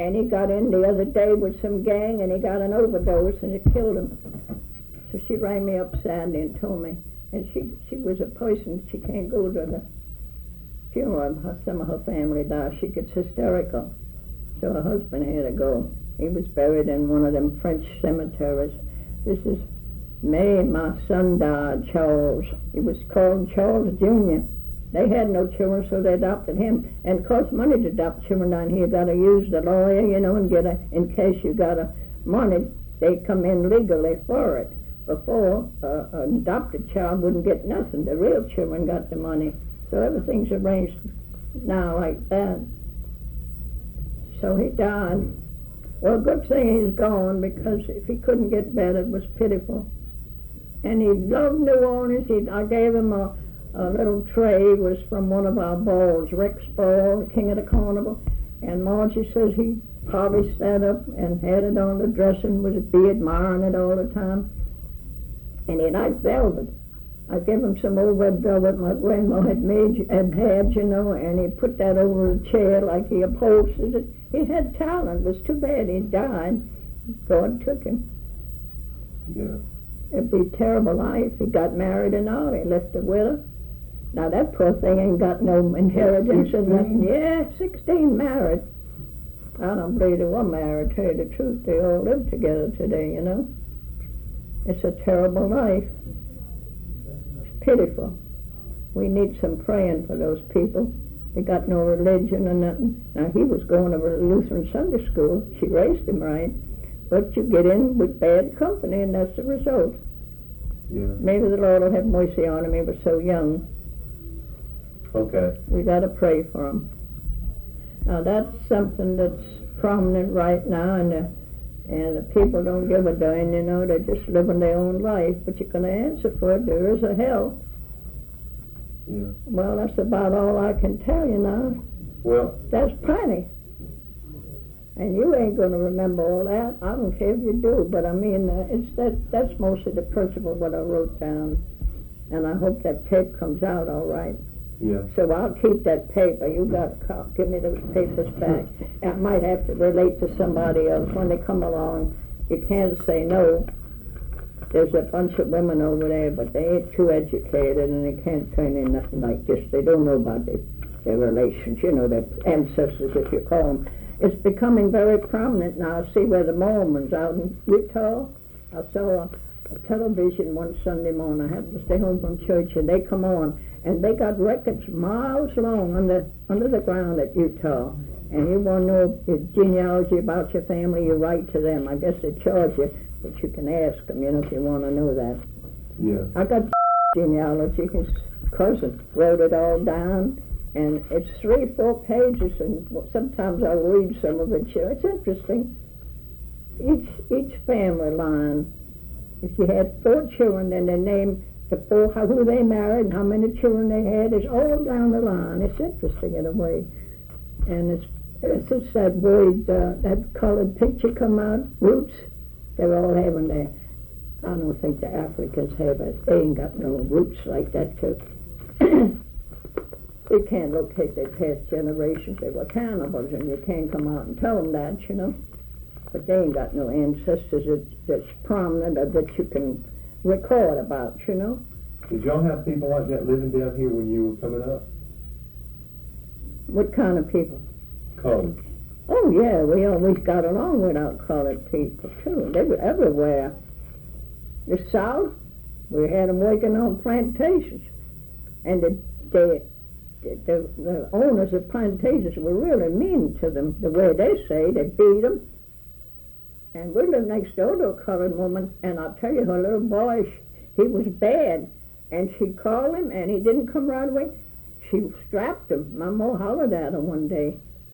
And he got in the other day with some gang, and he got an overdose, and it killed him. So she rang me up Saturday and told me, and she was a person, she can't go to the funeral. Some of her family died. She gets hysterical. So her husband had to go. He was buried in one of them French cemeteries. This is May, my son died, Charles. He was called Charles Jr. They had no children, so they adopted him. And it costs money to adopt children down here. You got to use the lawyer, and get in case you got money, they come in legally for it. Before, an adopted child wouldn't get nothing. The real children got the money. So everything's arranged now like that. So he died. Well, good thing he's gone, because if he couldn't get better, it was pitiful. And he loved New Orleans. I gave him a little tray. It was from one of our balls, Rex Ball, King of the Carnival. And Margie says he polished that up and had it on the dresser, was be admiring it all the time. And he liked velvet. I gave him some old red velvet my grandma had made and had, and he put that over a chair like he upholstered it. He had talent. It was too bad he died. God took him. Yeah. It'd be a terrible life. He got married and all. He left a widow. Now that poor thing ain't got no inheritance and nothing. Yeah, 16 married. I don't believe they were married, to tell you the truth. They all live together today, It's a terrible life. It's pitiful. We need some praying for those people. They got no religion or nothing. Now he was going to Lutheran Sunday school. She raised him right. But you get in with bad company, and that's the result. Yeah. Maybe the Lord will have mercy on him. He was so young. Okay. We got to pray for him. Now that's something that's prominent right now, and the people don't give a darn. They're just living their own life. But you're going to answer for it. There is a hell. Yeah. Well, that's about all I can tell you now. Well, that's plenty. And you ain't going to remember all that. I don't care if you do, but I mean, that's mostly the principle what I wrote down. And I hope that tape comes out all right. Yeah. So I'll keep that paper. You got to give me those papers back. I might have to relate to somebody else when they come along. You can't say no. There's a bunch of women over there, but they ain't too educated, and they can't turn in nothing like this. They don't know about their relations, their ancestors, if you call them. It's becoming very prominent now. I see where the Mormons out in Utah. I saw a television one Sunday morning. I happened to stay home from church, and they come on, and they got records miles long under the ground at Utah. And you want to know the genealogy about your family, you write to them. I guess they charge you, but you can ask them, if you want to know that. Yeah. I got genealogy. His cousin wrote it all down. And it's 3-4 pages, and sometimes I'll read some of it. It's interesting. Each family line, if you had 4 children, then they name the 4, who they married and how many children they had. It's all down the line. It's interesting in a way. And it's that word, that colored picture come out, roots, they're all having their, I don't think the Africans have it. They ain't got no roots like that too. They can't locate their past generations. They were cannibals, and you can't come out and tell them that, But they ain't got no ancestors that's prominent or that you can record about, Did y'all have people like that living down here when you were coming up? What kind of people? Colored. Oh, yeah, we always got along with our colored people, too. They were everywhere. The South, we had them working on plantations. And the owners of plantations were really mean to them, the way they say. They beat them. And we lived next door to a colored woman, and I'll tell you, her little boy, he was bad. And she called him, and he didn't come right away. She strapped him. My ma hollered at her one day.